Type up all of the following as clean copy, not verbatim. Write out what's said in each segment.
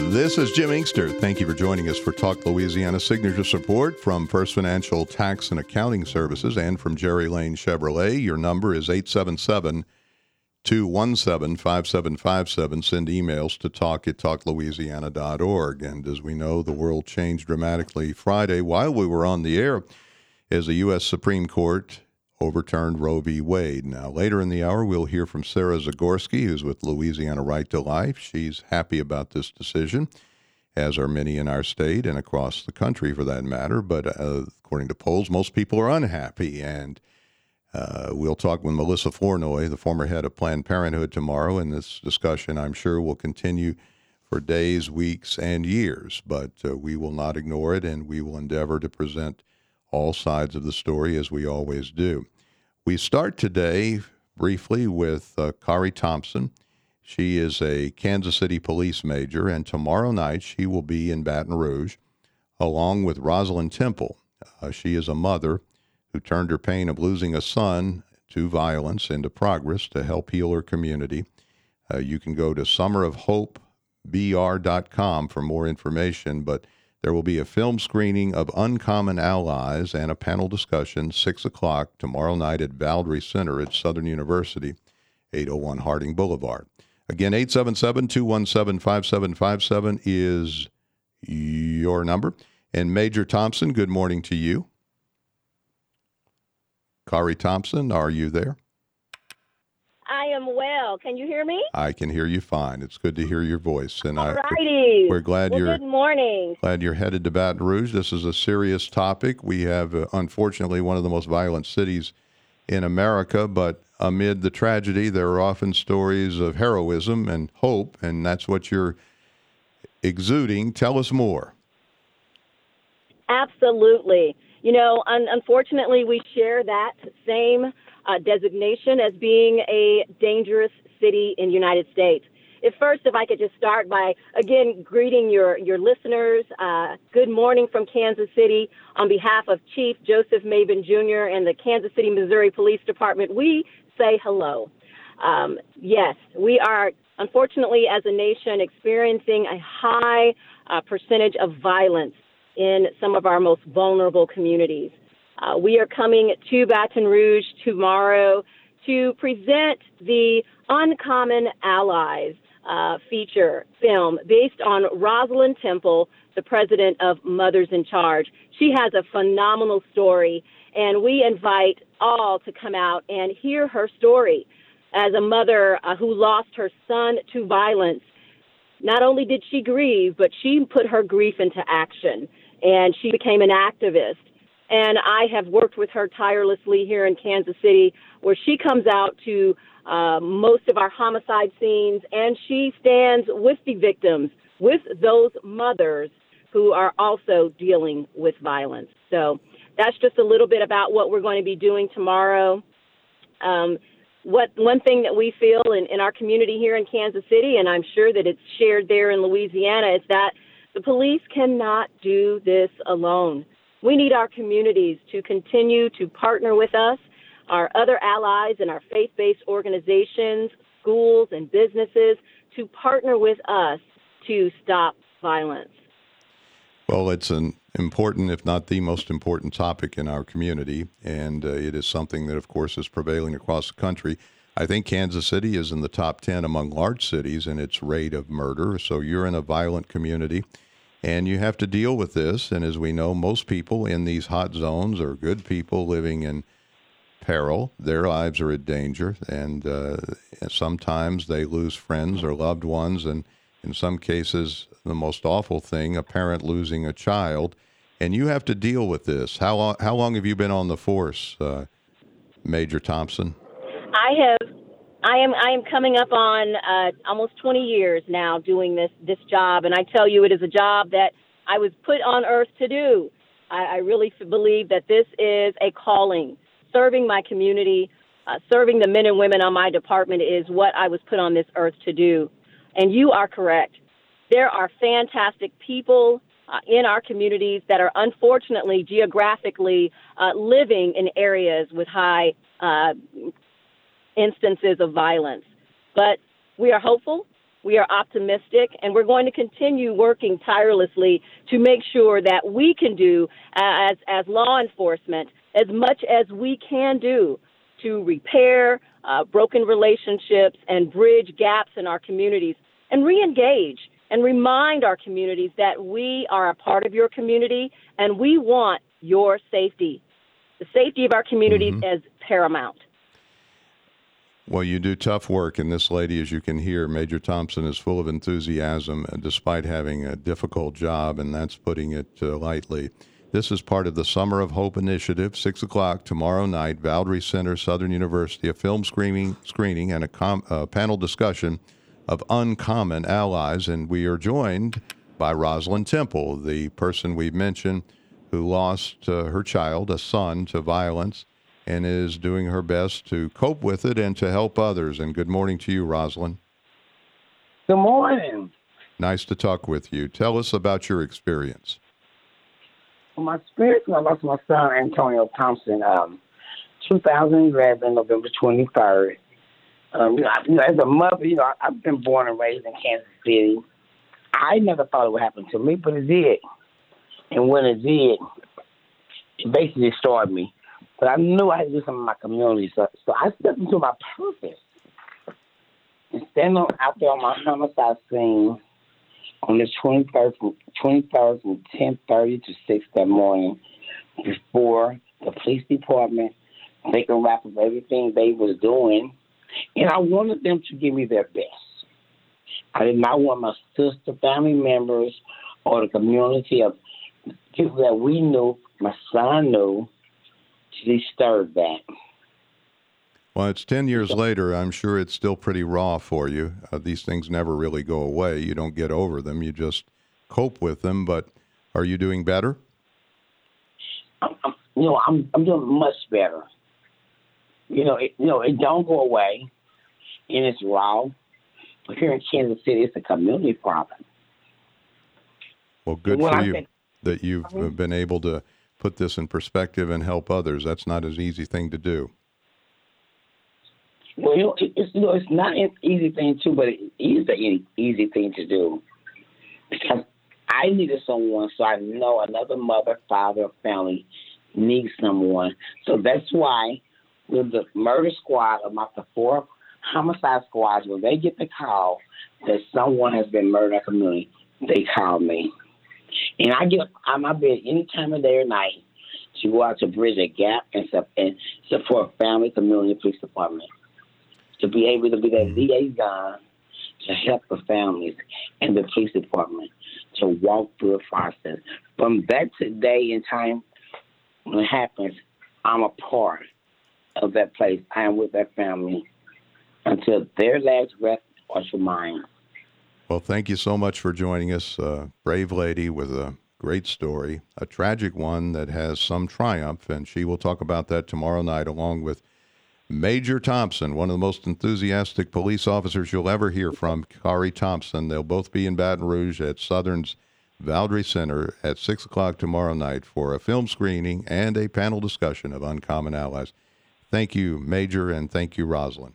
This is Jim Inkster. Thank you for joining us for Talk Louisiana. Signature support from First Financial Tax and Accounting Services and from Jerry Lane Chevrolet. Your number is 877-217-5757. Send emails to talk@talklouisiana.org. And as we know, the world changed dramatically Friday while we were on the air as the U.S. Supreme Court overturned Roe v. Wade. Now, later in the hour, we'll hear from Sarah Zagorski, who's with Louisiana Right to Life. She's happy about this decision, as are many in our state and across the country for that matter. But according to polls, most people are unhappy. And we'll talk with Melissa Flournoy, the former head of Planned Parenthood, tomorrow. And this discussion, I'm sure, will continue for days, weeks, and years. But we will not ignore it, and we will endeavor to present all sides of the story as we always do. We start today briefly with Kari Thompson. She is a Kansas City police major, and tomorrow night she will be in Baton Rouge along with Rosalind Temple. She is a mother who turned her pain of losing a son to violence into progress to help heal her community. You can go to summerofhopebr.com for more information, but there will be a film screening of Uncommon Allies and a panel discussion, 6 o'clock tomorrow night at Valdry Center at Southern University, 801 Harding Boulevard. Again, 877-217-5757 is your number. And Major Thompson, good morning to you. Kari Thompson, are you there? I am well. Can you hear me? I can hear you fine. It's good to hear your voice. And all righty. We're glad good morning. Glad you're headed to Baton Rouge. This is a serious topic. We have, unfortunately, one of the most violent cities in America, but amid the tragedy, there are often stories of heroism and hope, and that's what you're exuding. Tell us more. Absolutely. You know, unfortunately, we share that same designation as being a dangerous city in the United States. If I could just start by, again, greeting your listeners. Good morning from Kansas City. On behalf of Chief Joseph Maben Jr. and the Kansas City, Missouri Police Department, we say hello. Yes, we are, unfortunately, as a nation, experiencing a high percentage of violence in some of our most vulnerable communities. We are coming to Baton Rouge tomorrow to present the Uncommon Allies feature film based on Rosalind Temple, the president of Mothers in Charge. She has a phenomenal story, and we invite all to come out and hear her story as a mother who lost her son to violence. Not only did she grieve, but she put her grief into action, and she became an activist. And I have worked with her tirelessly here in Kansas City, where she comes out to most of our homicide scenes, and she stands with the victims, with those mothers who are also dealing with violence. So that's just a little bit about what we're going to be doing tomorrow. One thing that we feel in our community here in Kansas City, and I'm sure that it's shared there in Louisiana, is that the police cannot do this alone. We need our communities to continue to partner with us, our other allies and our faith-based organizations, schools, and businesses to partner with us to stop violence. Well, it's an important, if not the most important topic in our community, and it is something that, of course, is prevailing across the country. I think Kansas City is in the top 10 among large cities in its rate of murder, so you're in a violent community. And you have to deal with this. And as we know, most people in these hot zones are good people living in peril. Their lives are in danger. And sometimes they lose friends or loved ones. And in some cases, the most awful thing, a parent losing a child. And you have to deal with this. How long have you been on the force, Major Thompson? I am coming up on almost 20 years now doing this job, and I tell you, it is a job that I was put on earth to do. I really believe that this is a calling. Serving my community, serving the men and women on my department is what I was put on this earth to do. And you are correct. There are fantastic people in our communities that are unfortunately geographically living in areas with high instances of violence. But we are hopeful. We are optimistic, and we're going to continue working tirelessly to make sure that we can do, as law enforcement, as much as we can do to repair broken relationships and bridge gaps in our communities and re-engage and remind our communities that we are a part of your community and we want your safety. The safety of our communities is paramount. Well, you do tough work, and this lady, as you can hear, Major Thompson, is full of enthusiasm despite having a difficult job, and that's putting it lightly. This is part of the Summer of Hope initiative, 6 o'clock tomorrow night, Valdry Center, Southern University, a film screening and a panel discussion of Uncommon Allies, and we are joined by Rosalind Temple, the person we've mentioned who lost her child, a son, to violence, and is doing her best to cope with it and to help others. And good morning to you, Rosalind. Good morning. Nice to talk with you. Tell us about your experience. Well, my experience when I lost my son, Antonio Thompson, 2011, November 23rd. As a mother, I've been born and raised in Kansas City. I never thought it would happen to me, but it did. And when it did, it basically destroyed me. But I knew I had to do something in my community, so I stepped into my purpose. And standing out there on my homicide scene on the 23rd from 10:30 to 6 that morning, before the police department taking rap of everything they was doing, and I wanted them to give me their best. I did not want my sister, family members, or the community of people that we knew, my son knew, to disturb that. Well, it's 10 years later. I'm sure it's still pretty raw for you. These things never really go away. You don't get over them. You just cope with them. But are you doing better? I'm doing much better. It don't go away, and it's raw. But here in Kansas City, it's a community problem. Well, good for you that you've been able to put this in perspective and help others. That's not an easy thing to do. Well, it's not an easy thing to, but it is an easy thing to do. Because I needed someone, so I know another mother, father, or family needs someone. So that's why with the murder squad, about the 4 homicide squads, when they get the call that someone has been murdered in our community, they call me. And I get up out of my bed any time of day or night to go out to bridge a gap and support family, community, and police department. To be able to be that liaison to help the families and the police department to walk through the process. From that day and time when it happens, I'm a part of that place. I am with that family until their last breath or to mine. Well, thank you so much for joining us. Brave lady with a great story, a tragic one that has some triumph, and she will talk about that tomorrow night along with Major Thompson, one of the most enthusiastic police officers you'll ever hear from, Kari Thompson. They'll both be in Baton Rouge at Southern's Valdry Center at 6 o'clock tomorrow night for a film screening and a panel discussion of Uncommon Allies. Thank you, Major, and thank you, Rosalind.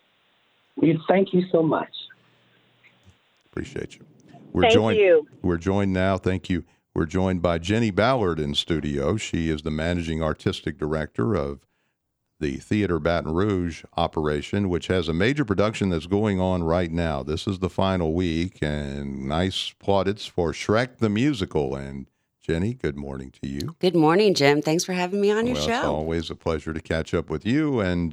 Thank you so much. Appreciate you. Thank you. We're joined now. Thank you. We're joined by Jenny Ballard in studio. She is the managing artistic director of the Theater Baton Rouge operation, which has a major production that's going on right now. This is the final week, and nice plaudits for Shrek the Musical. And Jenny, good morning to you. Good morning, Jim. Thanks for having me on your show. It's always a pleasure to catch up with you. And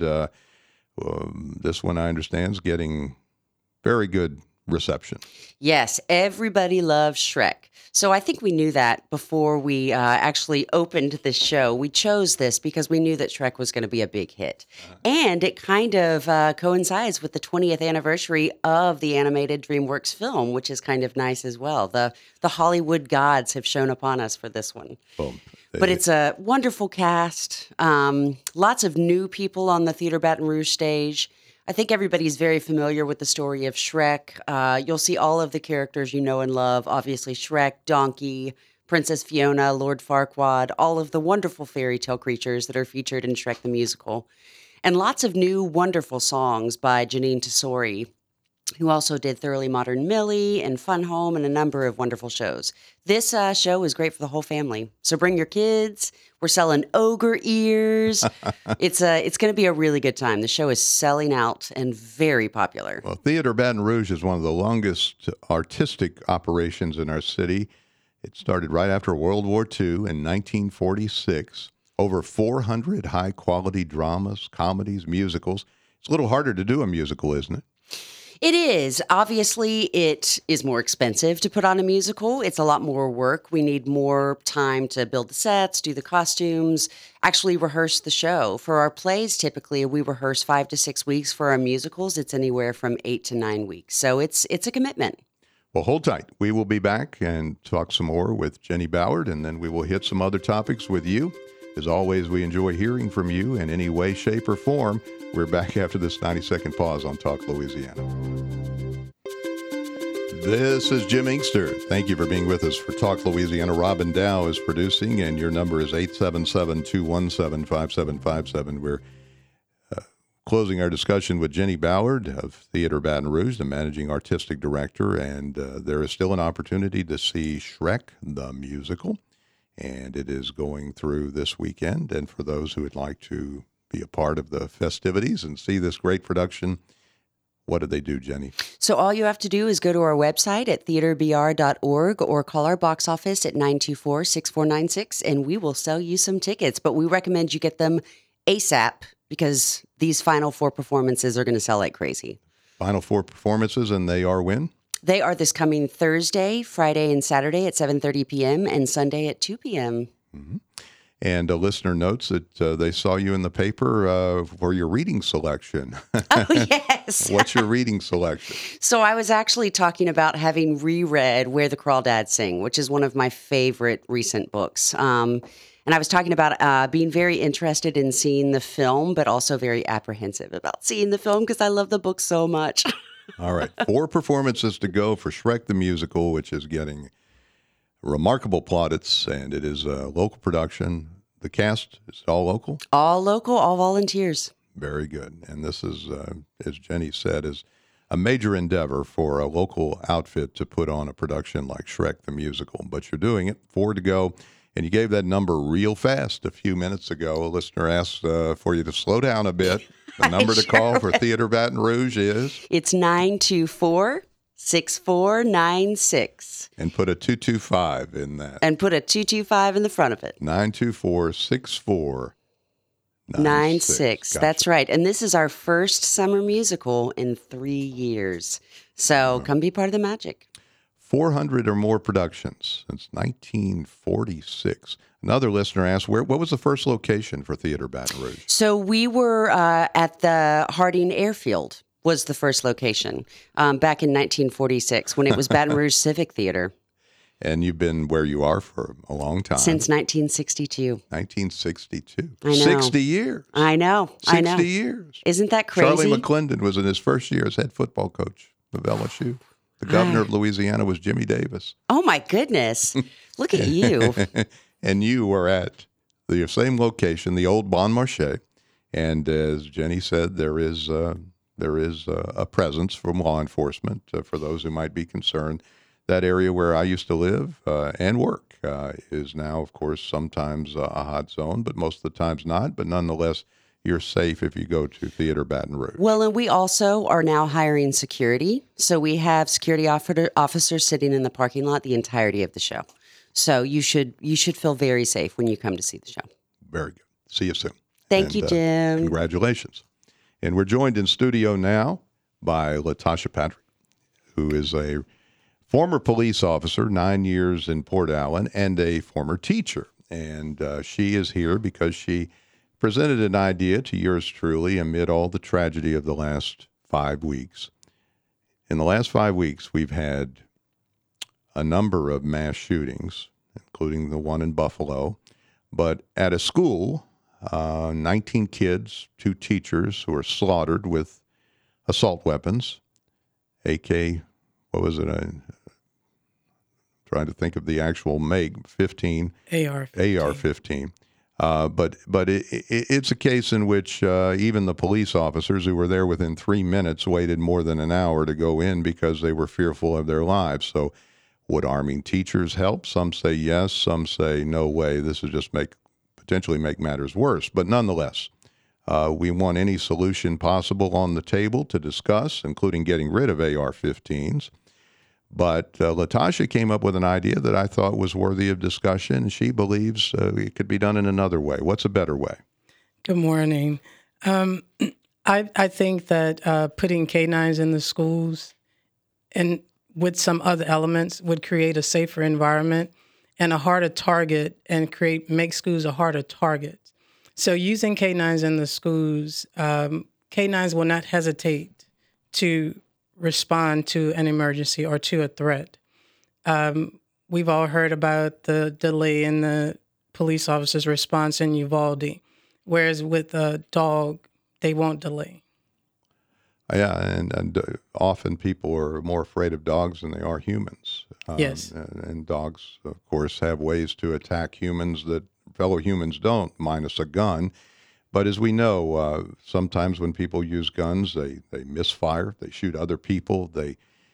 this one, I understand, is getting very good reception. Yes, everybody loves Shrek. So I think we knew that before we actually opened this show. We chose this because we knew that Shrek was going to be a big hit. And it kind of coincides with the 20th anniversary of the animated DreamWorks film, which is kind of nice as well. The Hollywood gods have shown upon us for this one. But it's a wonderful cast. Lots of new people on the Theater Baton Rouge stage. I think everybody's very familiar with the story of Shrek. You'll see all of the characters you know and love. Obviously, Shrek, Donkey, Princess Fiona, Lord Farquaad, all of the wonderful fairy tale creatures that are featured in Shrek the Musical. And lots of new wonderful songs by Janine Tesori. who also did Thoroughly Modern Millie and Fun Home and a number of wonderful shows. This show is great for the whole family. So bring your kids. We're selling ogre ears. It's going to be a really good time. The show is selling out and very popular. Well, Theater Baton Rouge is one of the longest artistic operations in our city. It started right after World War II in 1946. Over 400 high-quality dramas, comedies, musicals. It's a little harder to do a musical, isn't it? It is. Obviously, it is more expensive to put on a musical. It's a lot more work. We need more time to build the sets, do the costumes, actually rehearse the show. For our plays, typically, we rehearse 5 to 6 weeks. For our musicals, it's anywhere from 8 to 9 weeks. So it's a commitment. Well, hold tight. We will be back and talk some more with Jenny Ballard, and then we will hit some other topics with you. As always, we enjoy hearing from you in any way, shape, or form. We're back after this 90-second pause on Talk Louisiana. This is Jim Inkster. Thank you for being with us for Talk Louisiana. Robin Dow is producing, and your number is 877-217-5757. We're closing our discussion with Jenny Ballard of Theater Baton Rouge, the managing artistic director, and there is still an opportunity to see Shrek the Musical, and it is going through this weekend. And for those who would like to be a part of the festivities and see this great production, what do they do, Jenny? So all you have to do is go to our website at theaterbr.org or call our box office at 924-6496, and we will sell you some tickets. But we recommend you get them ASAP because these final 4 performances are going to sell like crazy. Final 4 performances, and they are when? They are this coming Thursday, Friday, and Saturday at 7:30 p.m. and Sunday at 2 p.m. Mm-hmm. And a listener notes that they saw you in the paper for your reading selection. Oh, yes. What's your reading selection? So I was actually talking about having reread Where the Crawdads Sing, which is one of my favorite recent books. And I was talking about being very interested in seeing the film, but also very apprehensive about seeing the film because I love the book so much. All right. 4 performances to go for Shrek the Musical, which is getting remarkable plaudits, and it is a local production. The cast is all local? All local, all volunteers. Very good. And this is, as Jenny said, is a major endeavor for a local outfit to put on a production like Shrek the Musical. But you're doing it, 4 to go, and you gave that number real fast a few minutes ago. A listener asked for you to slow down a bit. The number to call for Theater Baton Rouge is? It's 924-6496. And put a 225 in that. And put a 225 in the front of it. 924-6496. Gotcha. That's right. And this is our first summer musical in 3 years. So come be part of the magic. 400 or more productions since 1946. Another listener asked, what was the first location for Theater Baton Rouge? So we were at the Harding Airfield was the first location back in 1946 when it was Baton Rouge Civic Theater. And you've been where you are for a long time. Since 1962. 1962. I know. 60 years. I know. 60 years. Isn't that crazy? Charlie McClendon was in his first year as head football coach of LSU. The governor of Louisiana was Jimmy Davis. Oh, my goodness. Look at you. And you were at the same location, the old Bon Marché. And as Jenny said, there is a presence from law enforcement for those who might be concerned. That area where I used to live and work is now, of course, sometimes a hot zone, but most of the times not. But nonetheless, you're safe if you go to Theater Baton Rouge. Well, and we also are now hiring security. So we have security officers sitting in the parking lot the entirety of the show. So you should feel very safe when you come to see the show. Very good. See you soon. Thank you, Jim. Congratulations. And we're joined in studio now by Latasha Patrick, who is a former police officer, 9 years in Port Allen, and a former teacher. And she is here because she presented an idea to yours truly amid all the tragedy of the last 5 weeks. In the last 5 weeks, we've had a number of mass shootings, including the one in Buffalo. But at a school, 19 kids, 2 teachers who were slaughtered with assault weapons, AK, what was it? Trying to think of the actual make, 15. AR-15. AR-15. It's a case in which even the police officers who were there within 3 minutes waited more than an hour to go in because they were fearful of their lives. So would arming teachers help? Some say yes, some say no way. This would just potentially make matters worse. But nonetheless, we want any solution possible on the table to discuss, including getting rid of AR-15s. But Latasha came up with an idea that I thought was worthy of discussion. She believes it could be done in another way. What's a better way? Good morning. I think that putting K-9s in the schools and with some other elements would create a safer environment and a harder target and make schools a harder target. So using K-9s in the schools, K-9s will not hesitate to respond to an emergency or to a threat. We've all heard about the delay in the police officer's response in Uvalde, whereas with a dog, they won't delay. Yeah, and often people are more afraid of dogs than they are humans. Yes. And dogs, of course, have ways to attack humans that fellow humans don't, minus a gun. But as we know, sometimes when people use guns, they misfire, they shoot other people. They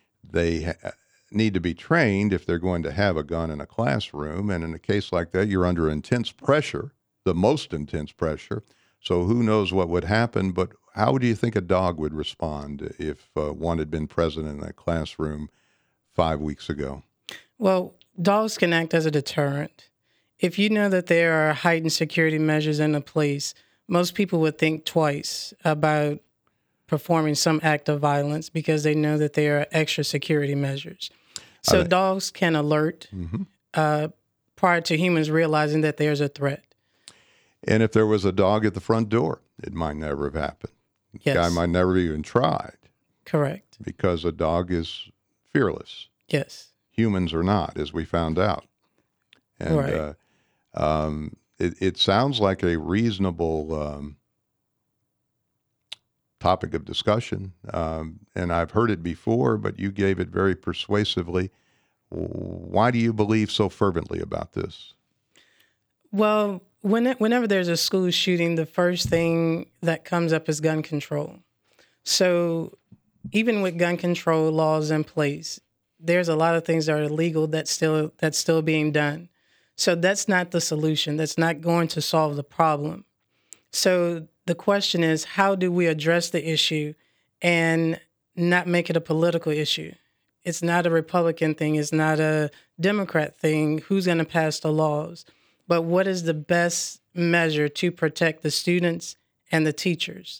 need to be trained if they're going to have a gun in a classroom. And in a case like that, you're under intense pressure, the most intense pressure. So who knows what would happen? But how do you think a dog would respond if one had been present in that classroom 5 weeks ago? Well, dogs can act as a deterrent. If you know that there are heightened security measures in place, most people would think twice about performing some act of violence because they know that there are extra security measures. So dogs can alert prior to humans realizing that there's a threat. And if there was a dog at the front door, it might never have happened. Yes. The guy might never even tried. Correct. Because a dog is fearless. Yes. Humans are not, as we found out. And right. It sounds like a reasonable topic of discussion, and I've heard it before, but you gave it very persuasively. Why do you believe so fervently about this? Well, whenever there's a school shooting, the first thing that comes up is gun control. So even with gun control laws in place, there's a lot of things that are illegal that's still being done. So that's not the solution. That's not going to solve the problem. So the question is, how do we address the issue and not make it a political issue? It's not a Republican thing. It's not a Democrat thing. Who's going to pass the laws? But what is the best measure to protect the students and the teachers?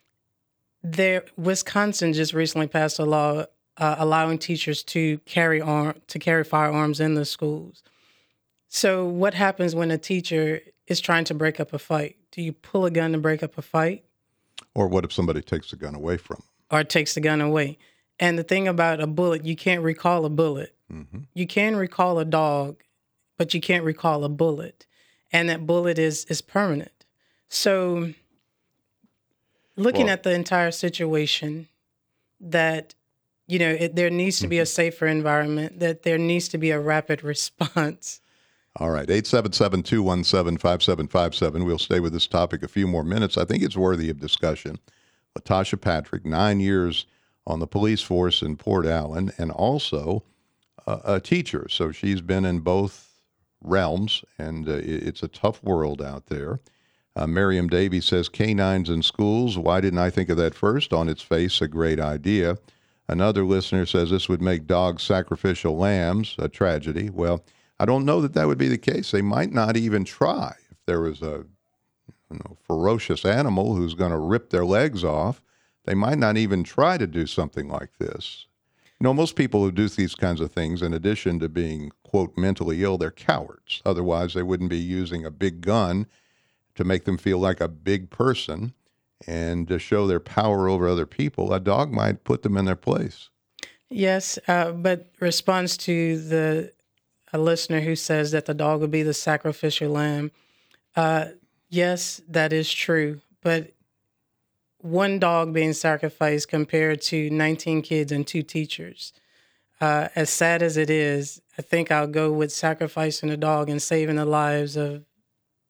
Wisconsin just recently passed a law allowing teachers to carry firearms in the schools. So what happens when a teacher is trying to break up a fight? Do you pull a gun to break up a fight? Or what if somebody takes the gun away from them? Or takes the gun away. And the thing about a bullet, you can't recall a bullet. Mm-hmm. You can recall a dog, but you can't recall a bullet. And that bullet is permanent. So looking at the entire situation, that, there needs to be a safer environment, that there needs to be a rapid response. All right, 877-217-5757. We'll stay with this topic a few more minutes. I think it's worthy of discussion. Latasha Patrick, 9 years on the police force in Port Allen, and also a teacher. So she's been in both realms, and it's a tough world out there. Miriam Davies says, K-9s in schools. Why didn't I think of that first? On its face, a great idea. Another listener says this would make dogs sacrificial lambs, a tragedy. Well, I don't know that would be the case. They might not even try. If there was a ferocious animal who's going to rip their legs off, they might not even try to do something like this. Most people who do these kinds of things, in addition to being, quote, mentally ill, they're cowards. Otherwise, they wouldn't be using a big gun to make them feel like a big person and to show their power over other people. A dog might put them in their place. Yes, but response to a listener who says that the dog would be the sacrificial lamb. Yes, that is true. But one dog being sacrificed compared to 19 kids and 2 teachers. As sad as it is, I think I'll go with sacrificing a dog and saving the lives of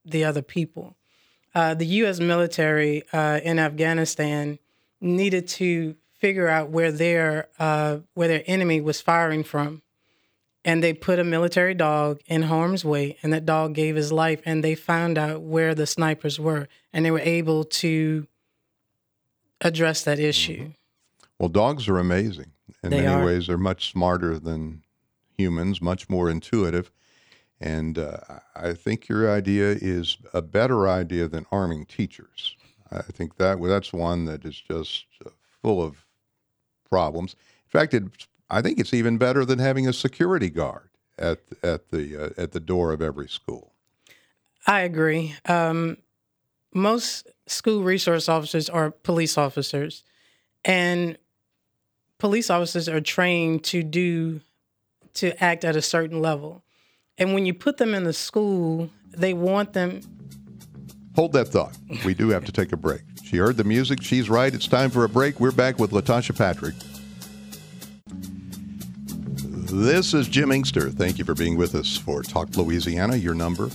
the other people. The U.S. military in Afghanistan needed to figure out where their enemy was firing from. And they put a military dog in harm's way, and that dog gave his life, and they found out where the snipers were, and they were able to address that issue. Well, dogs are amazing. In many ways, they're much smarter than humans, much more intuitive. And I think your idea is a better idea than arming teachers. I think that's one that is just full of problems. In fact, I think it's even better than having a security guard at the door of every school. I agree. Most school resource officers are police officers, and police officers are trained to act at a certain level. And when you put them in the school, they want them. Hold that thought. We do have to take a break. She heard the music. She's right. It's time for a break. We're back with LaTosha Patrick. This is Jim Inkster. Thank you for being with us for Talk Louisiana. Your number,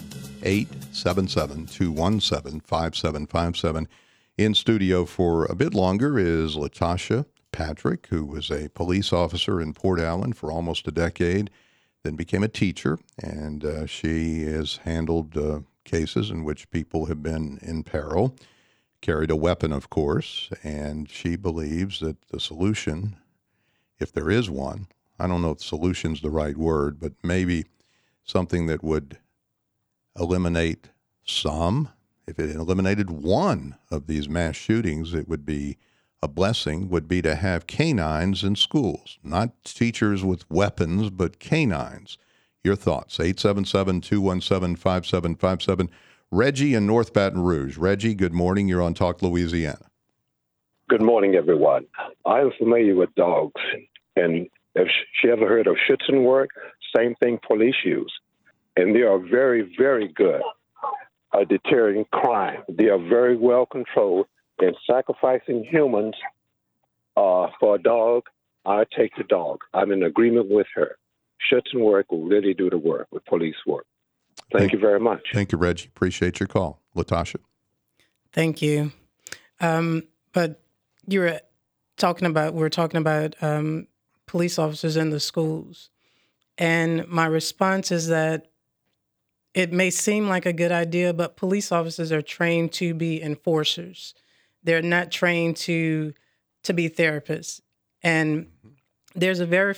877-217-5757. In studio for a bit longer is LaTosha Patrick, who was a police officer in Port Allen for almost a decade, then became a teacher, and she has handled cases in which people have been in peril, carried a weapon, of course, and she believes that the solution, if there is one, I don't know if solution's the right word, but maybe something that would eliminate some. If it eliminated one of these mass shootings, it would be a blessing, would be to have canines in schools. Not teachers with weapons, but canines. Your thoughts, 877-217-5757. Reggie in North Baton Rouge. Reggie, good morning. You're on Talk Louisiana. Good morning, everyone. I am familiar with dogs, and if she ever heard of Schützenwerk, same thing police use. And they are very, very good at deterring crime. They are very well controlled, and sacrificing humans for a dog, I take the dog. I'm in agreement with her. Schützenwerk will really do the work with police work. Thank you very much. Thank you, Reggie. Appreciate your call. LaTosha. Thank you. But we're talking about police officers in the schools. And my response is that it may seem like a good idea, but police officers are trained to be enforcers. They're not trained to be therapists. And there's a very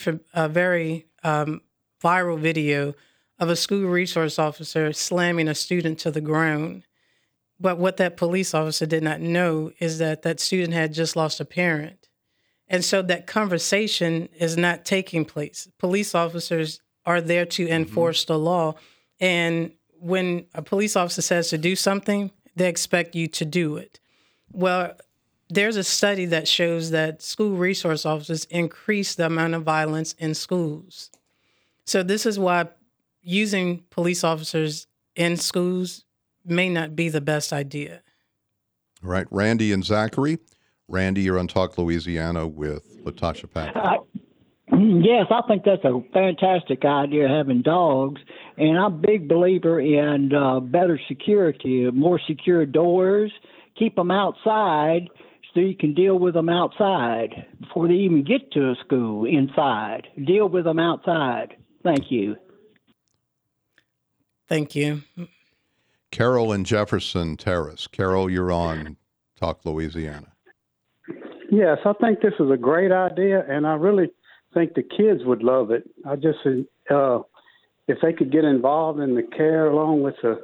viral video of a school resource officer slamming a student to the ground. But what that police officer did not know is that that student had just lost a parent. And so that conversation is not taking place. Police officers are there to enforce the law. And when a police officer says to do something, they expect you to do it. Well, there's a study that shows that school resource officers increase the amount of violence in schools. So this is why using police officers in schools may not be the best idea. All right, Randy and Zachary. Randy, you're on Talk Louisiana with LaTosha Patrick. Yes, I think that's a fantastic idea, having dogs. And I'm a big believer in better security, more secure doors, keep them outside so you can deal with them outside before they even get to a school inside. Deal with them outside. Thank you. Thank you. Carol in Jefferson Terrace. Carol, you're on Talk Louisiana. Yes, I think this is a great idea, and I really think the kids would love it. I just, if they could get involved in the care along with the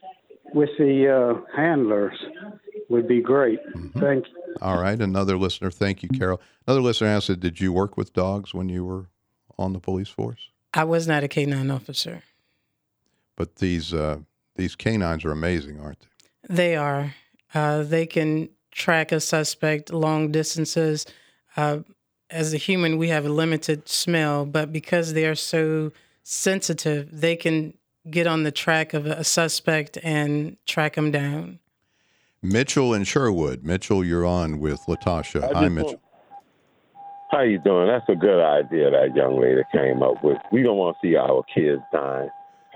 handlers, would be great. Mm-hmm. Thank you. All right, another listener. Thank you, Carol. Another listener asked, did you work with dogs when you were on the police force? I was not a K-9 officer. But these canines are amazing, aren't they? They are. They can track a suspect long distances. As a human, we have a limited smell, but because they are so sensitive, they can get on the track of a suspect and track them down. Mitchell in Sherwood. Mitchell, you're on with LaTosha. Hi, Mitchell. How you doing? That's a good idea that young lady came up with. We don't want to see our kids dying.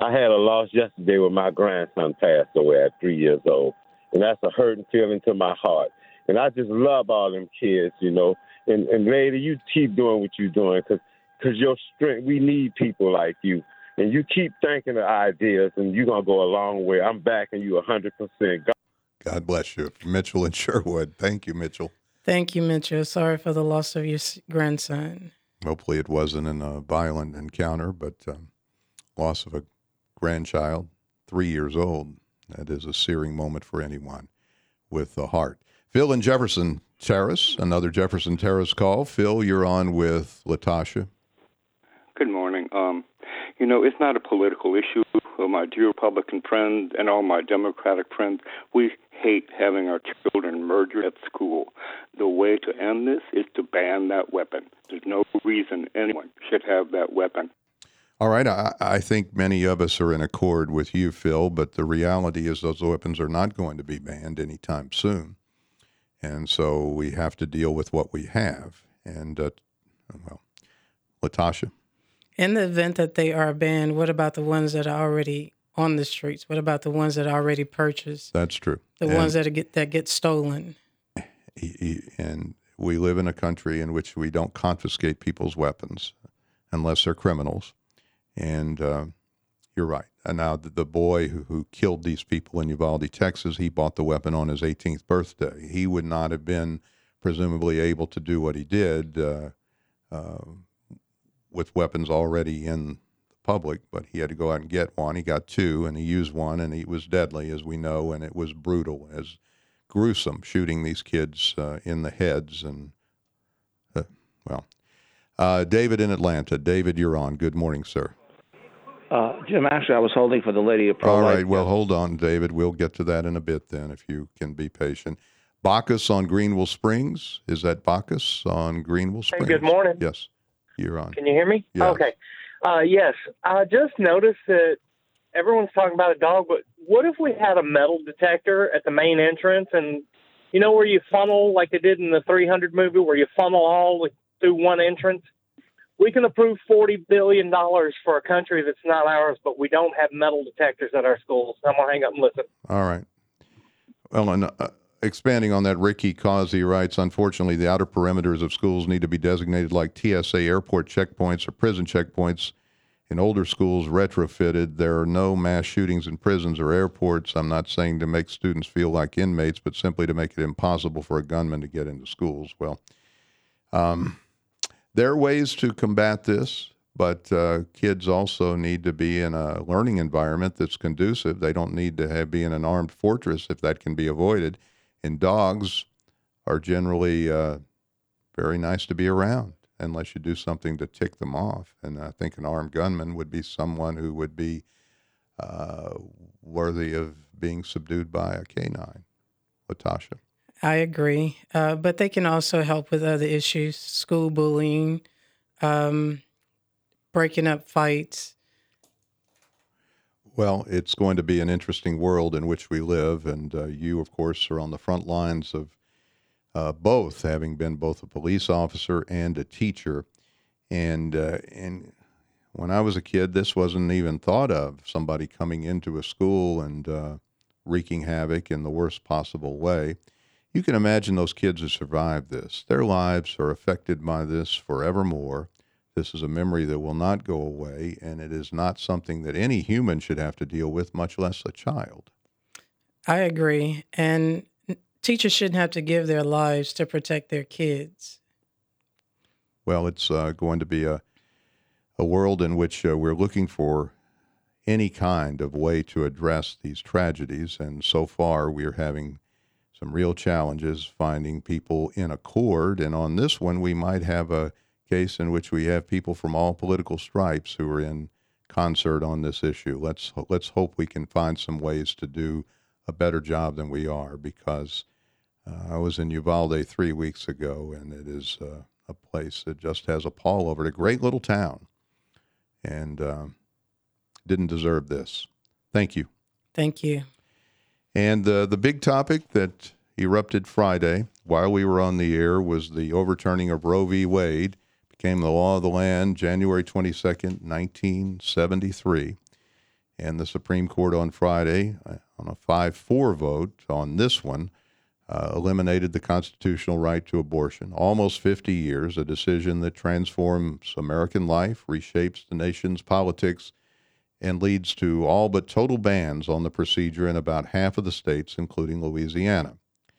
I had a loss yesterday when my grandson passed away at 3 years old. And that's a hurting feeling to my heart. And I just love all them kids, you know. And lady, you keep doing what you're doing because your strength, we need people like you. And you keep thinking of ideas, and you're going to go a long way. I'm backing you 100%. God bless you. Mitchell in Sherwood. Thank you, Mitchell. Thank you, Mitchell. Sorry for the loss of your grandson. Hopefully it wasn't in a violent encounter, but loss of a grandchild, 3 years old, that is a searing moment for anyone with a heart. Phil in Jefferson Terrace, another Jefferson Terrace call. Phil, you're on with Latasha. Good morning. You know, it's not a political issue. My dear Republican friends and all my Democratic friends, we hate having our children murdered at school. The way to end this is to ban that weapon. There's no reason anyone should have that weapon. All right. I think many of us are in accord with you, Phil, but the reality is those weapons are not going to be banned anytime soon. And so we have to deal with what we have. And, Latasha? In the event that they are banned, what about the ones that are already on the streets? What about the ones that are already purchased? That's true. The ones that get stolen. And we live in a country in which we don't confiscate people's weapons unless they're criminals. And you're right. And now the boy who killed these people in Uvalde, Texas, he bought the weapon on his 18th birthday. He would not have been presumably able to do what he did with weapons already in the public, but he had to go out and get one. He got two, and he used one, and it was deadly, as we know, and it was brutal, as gruesome, shooting these kids in the heads. And, David in Atlanta. David, you're on. Good morning, sir. Jim, actually, I was holding for the lady of pro-life. All right, well, hold on, David. We'll get to that in a bit then, if you can be patient. Bacchus on Greenville Springs. Is that Bacchus on Greenville Springs? Hey, good morning. Yes, you're on. Can you hear me? Yes. Okay. Yes, I just noticed that everyone's talking about a dog, but what if we had a metal detector at the main entrance and, you know, where you funnel, like they did in the 300 movie, where you funnel all through one entrance? We can approve $40 billion for a country that's not ours, but we don't have metal detectors at our schools. I'm going to hang up and listen. All right. Well, and expanding on that, Ricky Causey writes, unfortunately, the outer perimeters of schools need to be designated like TSA airport checkpoints or prison checkpoints. In older schools retrofitted, there are no mass shootings in prisons or airports. I'm not saying to make students feel like inmates, but simply to make it impossible for a gunman to get into schools. Well, there are ways to combat this, but kids also need to be in a learning environment that's conducive. They don't need to be in an armed fortress if that can be avoided. And dogs are generally very nice to be around unless you do something to tick them off. And I think an armed gunman would be someone who would be worthy of being subdued by a canine. Latasha? I agree. But they can also help with other issues, school bullying, breaking up fights. Well, it's going to be an interesting world in which we live, and you, of course, are on the front lines of both, having been both a police officer and a teacher. And when I was a kid, this wasn't even thought of, somebody coming into a school and wreaking havoc in the worst possible way. You can imagine those kids who survived this. Their lives are affected by this forevermore. This is a memory that will not go away, and it is not something that any human should have to deal with, much less a child. I agree. And teachers shouldn't have to give their lives to protect their kids. Well, it's going to be a world in which we're looking for any kind of way to address these tragedies, and so far we're having some real challenges finding people in accord. And on this one, we might have a case in which we have people from all political stripes who are in concert on this issue. Let's hope we can find some ways to do a better job than we are, because I was in Uvalde 3 weeks ago, and it is a place that just has a pall over it, a great little town, and didn't deserve this. Thank you. Thank you. And the big topic that erupted Friday while we were on the air was the overturning of Roe v. Wade. Became the law of the land January 22nd, 1973. And the Supreme Court on Friday, on a 5-4 vote on this one, eliminated the constitutional right to abortion. Almost 50 years, a decision that transforms American life, reshapes the nation's politics, and leads to all but total bans on the procedure in about half of the states, including Louisiana.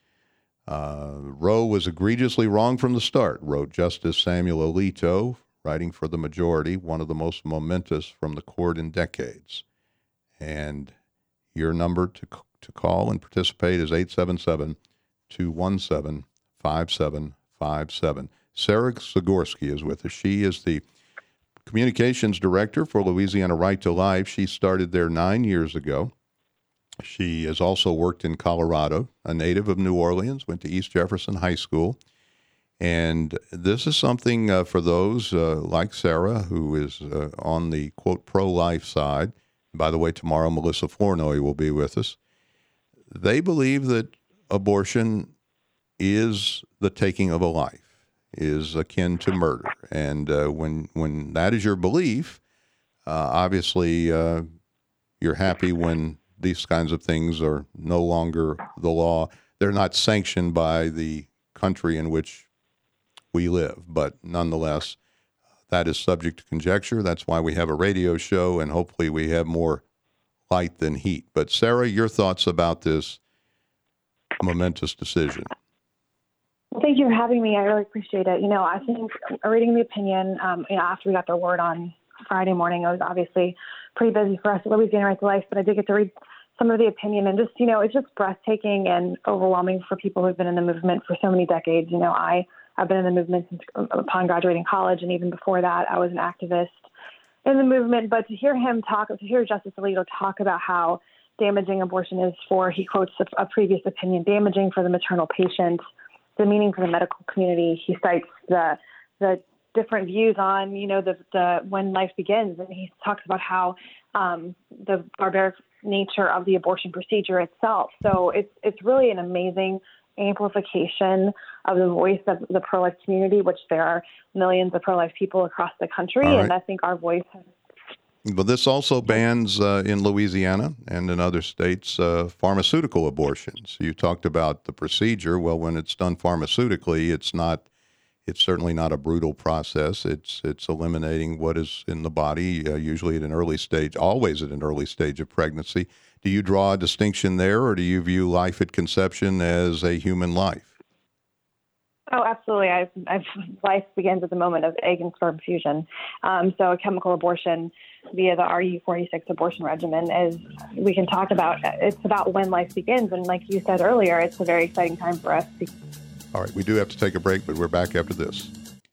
Roe was egregiously wrong from the start, wrote Justice Samuel Alito, writing for the majority, one of the most momentous from the court in decades. And your number to call and participate is 877-217-5757. Sarah Zagorski is with us. She is the communications director for Louisiana Right to Life. She started there 9 years ago. She has also worked in Colorado, a native of New Orleans, went to East Jefferson High School. And this is something for those like Sarah, who is on the, quote, pro-life side. By the way, tomorrow Melissa Flournoy will be with us. They believe that abortion is the taking of a life, is akin to murder. And when that is your belief, obviously you're happy when these kinds of things are no longer the law. They're not sanctioned by the country in which we live, but nonetheless, that is subject to conjecture. That's why we have a radio show, and hopefully we have more light than heat. But Sarah, your thoughts about this momentous decision? Well, thank you for having me. I really appreciate it. I think reading the opinion, after we got the word on Friday morning, it was obviously pretty busy for us at Louisiana Right to Life, but I did get to read some of the opinion, and just, it's just breathtaking and overwhelming for people who've been in the movement for so many decades. I've been in the movement since upon graduating college, and even before that, I was an activist in the movement. But to hear Justice Alito talk about how damaging abortion is for, he quotes a previous opinion, damaging for the maternal patient, demeaning for the medical community. He cites the different views on, the when life begins, and he talks about how the barbaric nature of the abortion procedure itself. So it's really an amazing amplification of the voice of the pro-life community, which there are millions of pro-life people across the country, right. And I think our voice has... But this also bans in Louisiana and in other states pharmaceutical abortions. You talked about the procedure. Well, when it's done pharmaceutically, it's certainly not a brutal process. It's eliminating what is in the body, usually at an early stage, always at an early stage of pregnancy. Do you draw a distinction there, or do you view life at conception as a human life? Oh, absolutely. Life begins at the moment of egg and sperm fusion. So a chemical abortion via the RU46 abortion regimen we can talk about, it's about when life begins. And like you said earlier, it's a very exciting time for us. All right, we do have to take a break, but we're back after this.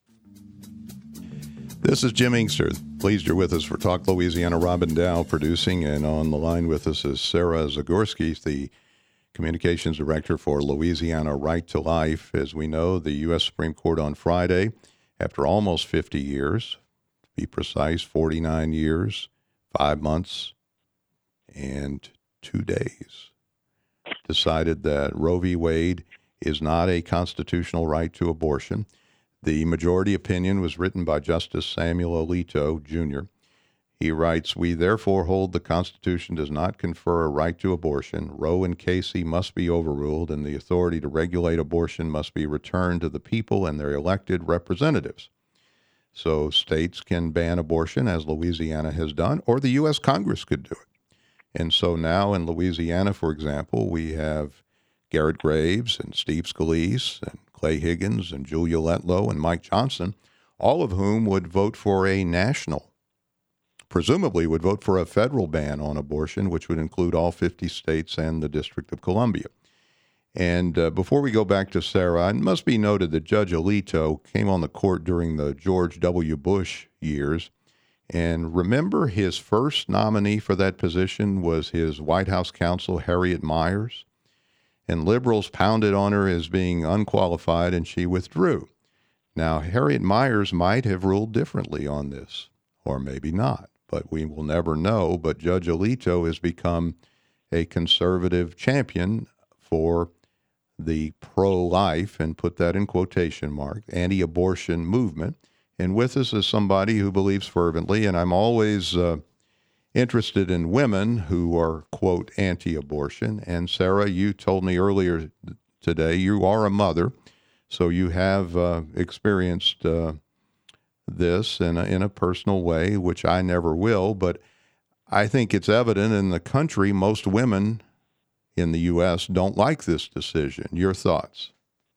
This is Jim Inkster. Pleased you're with us for Talk Louisiana. Robin Dow producing, and on the line with us is Sarah Zagorski, the communications director for Louisiana Right to Life. As we know, the U.S. Supreme Court on Friday, after almost 50 years, to be precise, 49 years, 5 months, and 2 days, decided that Roe v. Wade is not a constitutional right to abortion. The majority opinion was written by Justice Samuel Alito, Jr. He writes, "We therefore hold the Constitution does not confer a right to abortion. Roe and Casey must be overruled, and the authority to regulate abortion must be returned to the people and their elected representatives." So states can ban abortion, as Louisiana has done, or the U.S. Congress could do it. And so now in Louisiana, for example, we have Garrett Graves and Steve Scalise and Clay Higgins and Julia Letlow and Mike Johnson, all of whom would vote for presumably would vote for a federal ban on abortion, which would include all 50 states and the District of Columbia. And before we go back to Sarah, it must be noted that Judge Alito came on the court during the George W. Bush years. And remember, his first nominee for that position was his White House counsel, Harriet Miers. And liberals pounded on her as being unqualified, and she withdrew. Now, Harriet Miers might have ruled differently on this, or maybe not, but we will never know. But Judge Alito has become a conservative champion for the pro-life, and put that in quotation mark, anti-abortion movement. And with us is somebody who believes fervently, and I'm always interested in women who are, quote, anti-abortion. And Sarah, you told me earlier today you are a mother, so you have experienced this in a personal way, which I never will. But I think it's evident in the country, most women in the U.S. don't like this decision. Your thoughts?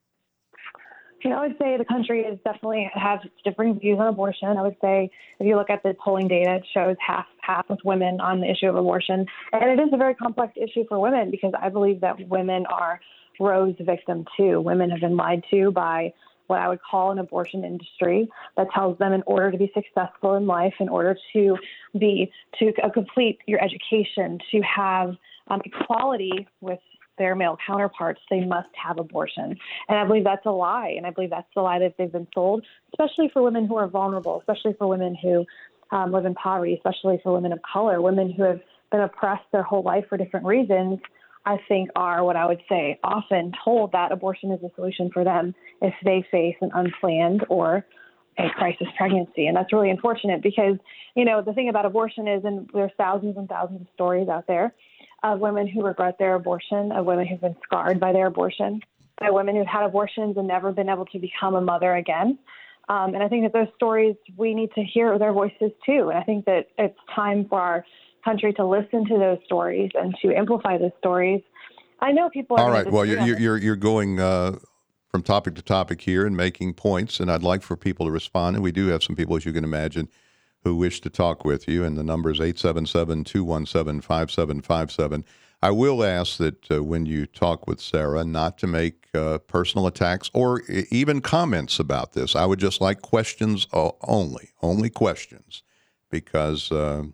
I would say the country is definitely has differing views on abortion. I would say if you look at the polling data, it shows half with women on the issue of abortion. And it is a very complex issue for women because I believe that women are Roe's victim too. Women have been lied to by what I would call an abortion industry that tells them in order to be successful in life, in order to complete your education, to have equality with their male counterparts, they must have abortion. And I believe that's a lie. And I believe that's the lie that they've been sold, especially for women who are vulnerable, especially for women who live in poverty, especially for women of color, women who have been oppressed their whole life for different reasons, I think are what I would say often told that abortion is a solution for them if they face an unplanned or a crisis pregnancy. And that's really unfortunate because, the thing about abortion is, and there's thousands and thousands of stories out there of women who regret their abortion, of women who've been scarred by their abortion, by women who've had abortions and never been able to become a mother again. And I think that those stories, we need to hear their voices too. And I think that it's time for our country to listen to those stories and to amplify those stories. I know people are... All right. Well, you're going from topic to topic here and making points, and I'd like for people to respond. And we do have some people, as you can imagine, who wish to talk with you, and the number is 877-217-5757. I will ask that when you talk with Sarah, not to make personal attacks or even comments about this. I would just like questions only questions, because we're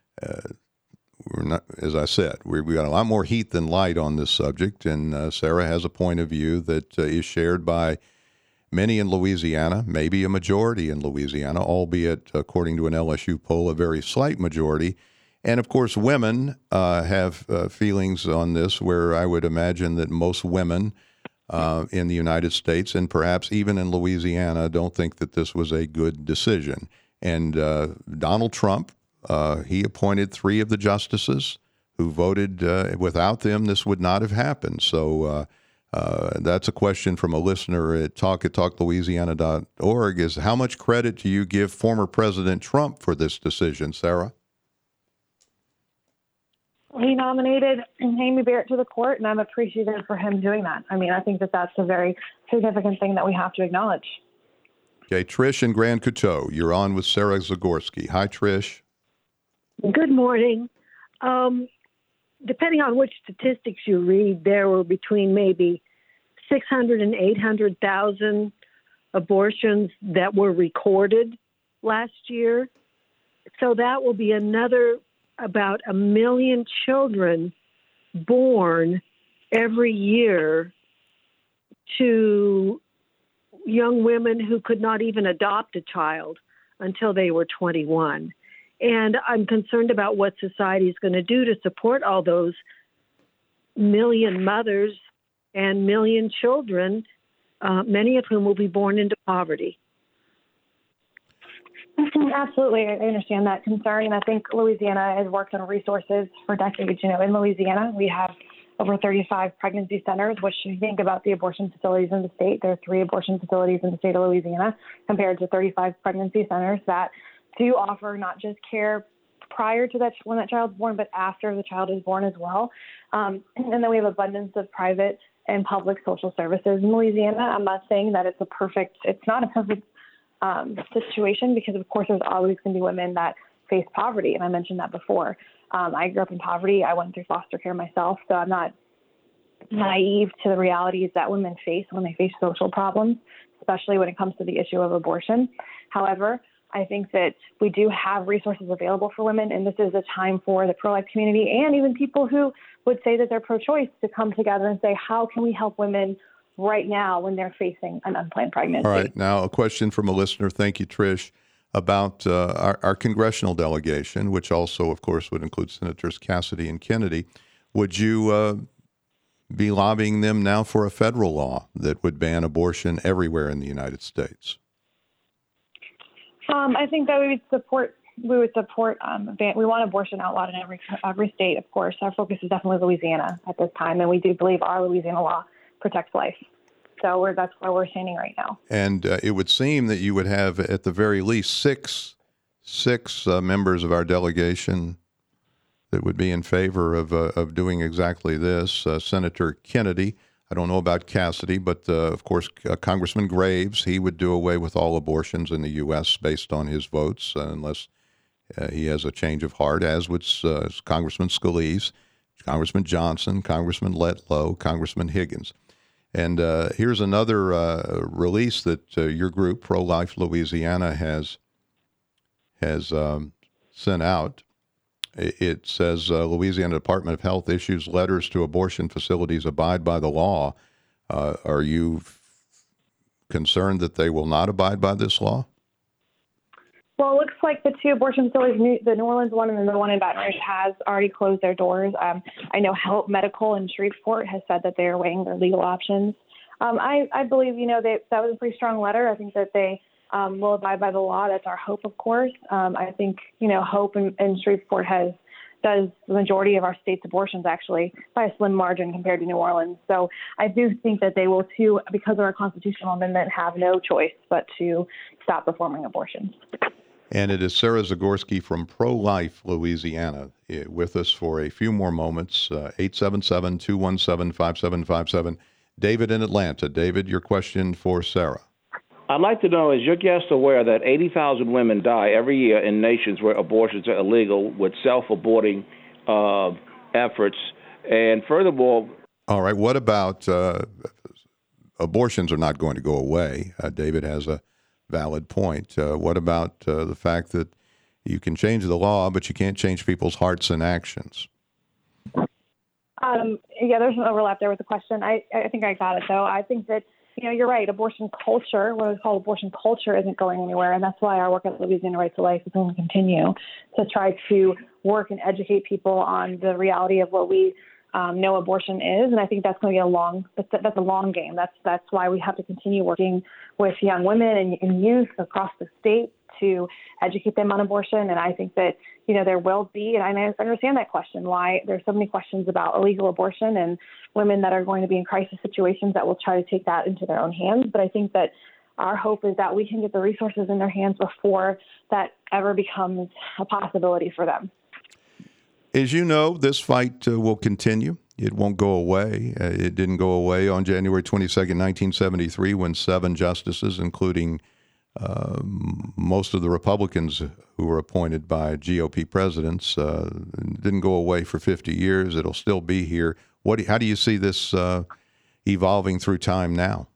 not, as I said, we've got a lot more heat than light on this subject, and Sarah has a point of view that is shared by many in Louisiana, maybe a majority in Louisiana, albeit, according to an LSU poll, a very slight majority. And, of course, women have feelings on this where I would imagine that most women in the United States and perhaps even in Louisiana don't think that this was a good decision. And Donald Trump, he appointed 3 of the justices who voted. Without them, this would not have happened. So that's a question from a listener at talkattalklouisiana.org, is how much credit do you give former President Trump for this decision, Sarah? He nominated Amy Barrett to the court, and I'm appreciative for him doing that. I mean, I think that that's a very significant thing that we have to acknowledge. Okay, Trish in Grand Coteau, you're on with Sarah Zagorski. Hi, Trish. Good morning. Depending on which statistics you read, there were between maybe 600 and 800,000 abortions that were recorded last year. So that will be another about 1 million children born every year to young women who could not even adopt a child until they were 21. And I'm concerned about what society is going to do to support all those million mothers and million children, many of whom will be born into poverty. Absolutely. I understand that concern. And I think Louisiana has worked on resources for decades. In Louisiana, we have over 35 pregnancy centers, which if you think about the abortion facilities in the state, there are 3 abortion facilities in the state of Louisiana compared to 35 pregnancy centers that do offer not just care prior to that when that child's born, but after the child is born as well. And then we have abundance of private and public social services in Louisiana. I'm not saying that it's not a perfect situation, because of course there's always going to be women that face poverty. And I mentioned that before. I grew up in poverty. I went through foster care myself. So I'm not naive to the realities that women face when they face social problems, especially when it comes to the issue of abortion. However, I think that we do have resources available for women, and this is a time for the pro-life community and even people who would say that they're pro-choice to come together and say, how can we help women right now when they're facing an unplanned pregnancy? All right. Now, a question from a listener. Thank you, Trish, about our congressional delegation, which also, of course, would include Senators Cassidy and Kennedy. Would you be lobbying them now for a federal law that would ban abortion everywhere in the United States? I think that we would support we would support. We want abortion outlawed in every state, of course. Our focus is definitely Louisiana at this time, and we do believe our Louisiana law protects life. So that's where we're standing right now. And it would seem that you would have, at the very least, six members of our delegation that would be in favor of doing exactly this. Senator Kennedy, I don't know about Cassidy, but of course, Congressman Graves, he would do away with all abortions in the U.S. based on his votes, unless he has a change of heart, as would Congressman Scalise, Congressman Johnson, Congressman Letlow, Congressman Higgins. And here's another release that your group, Pro-Life Louisiana, has sent out. It says Louisiana Department of Health issues letters to abortion facilities abide by the law. Are you concerned that they will not abide by this law? Well, it looks like the two abortion facilities, the New Orleans one and the one in Baton Rouge, has already closed their doors. I know Help Medical in Shreveport has said that they are weighing their legal options. I believe, that was a pretty strong letter. I think that they will abide by the law. That's our hope, of course. I think, Hope in Shreveport does the majority of our state's abortions, actually, by a slim margin compared to New Orleans. So I do think that they will, too, because of our constitutional amendment, have no choice but to stop performing abortions. And it is Sarah Zagorski from Pro-Life Louisiana with us for a few more moments, 877-217-5757. David in Atlanta. David, your question for Sarah. I'd like to know, is your guest aware that 80,000 women die every year in nations where abortions are illegal with self-aborting efforts? And furthermore... All right, what about abortions are not going to go away? David has a valid point. What about the fact that you can change the law, but you can't change people's hearts and actions? There's an overlap there with the question. I think I got it, though. I think that, you're right. Abortion culture, what is called abortion culture, isn't going anywhere. And that's why our work at Louisiana Right to Life is going to continue to try to work and educate people on the reality of what we know abortion is. And I think that's going to be that's a long game. That's why we have to continue working with young women and youth across the state to educate them on abortion. And I think that, there will be, and I understand that question, why there's so many questions about illegal abortion and women that are going to be in crisis situations that will try to take that into their own hands. But I think that our hope is that we can get the resources in their hands before that ever becomes a possibility for them. As you know, this fight will continue. It won't go away. It didn't go away on January 22nd, 1973, when 7 justices, including most of the Republicans who were appointed by GOP presidents, didn't go away for 50 years. It'll still be here. How do you see this evolving through time now?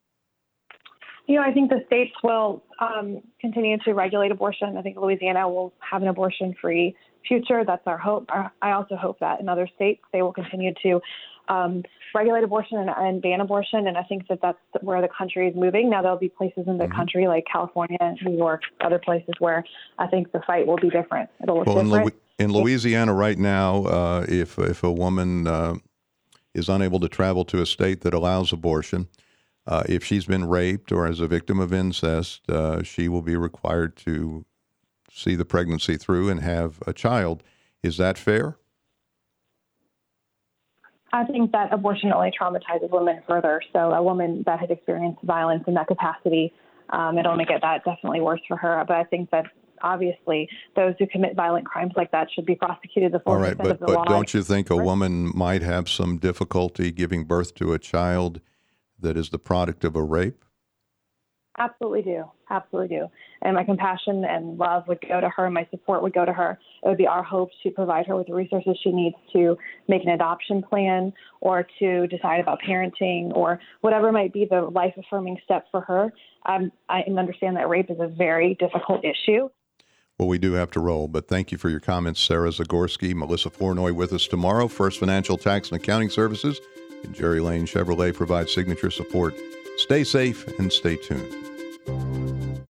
I think the states will continue to regulate abortion. I think Louisiana will have an abortion-free future. That's our hope. I also hope that in other states they will continue to regulate abortion and ban abortion. And I think that that's where the country is moving. Now, there'll be places in the country like California, New York, other places where I think the fight will be different. It'll look different. In Louisiana right now, if a woman is unable to travel to a state that allows abortion, if she's been raped or is a victim of incest, she will be required to see the pregnancy through and have a child. Is that fair? I think that abortion only traumatizes women further. So a woman that has experienced violence in that capacity, it'll make it that definitely worse for her. But I think that obviously those who commit violent crimes like that should be prosecuted the full extent of the law. But don't you think a woman might have some difficulty giving birth to a child that is the product of a rape? Absolutely do. Absolutely do. And my compassion and love would go to her. My support would go to her. It would be our hope to provide her with the resources she needs to make an adoption plan or to decide about parenting or whatever might be the life-affirming step for her. I understand that rape is a very difficult issue. Well, we do have to roll, but thank you for your comments, Sarah Zagorski. Melissa Flournoy with us tomorrow. First Financial Tax and Accounting Services and Jerry Lane Chevrolet provide signature support. Stay safe and stay tuned.